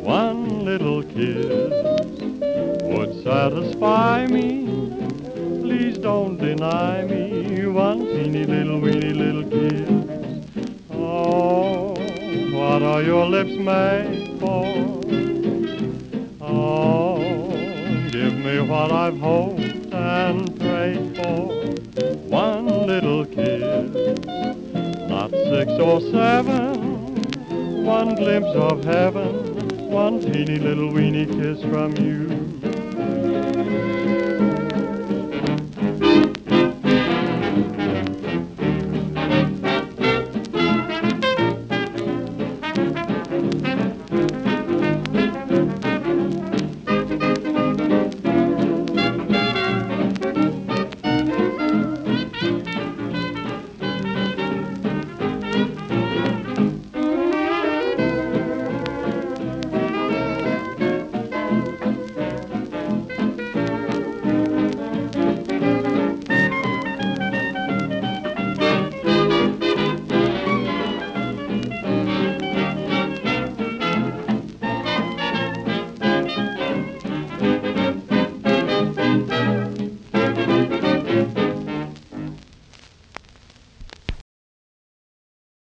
One little kiss would satisfy me. Please don't deny me one teeny little weeny little kiss. Oh, what are your lips made for? Oh, give me what I've hoped and prayed for. One little kiss, not 6 or 7. One glimpse of heaven, one teeny little weeny kiss from you.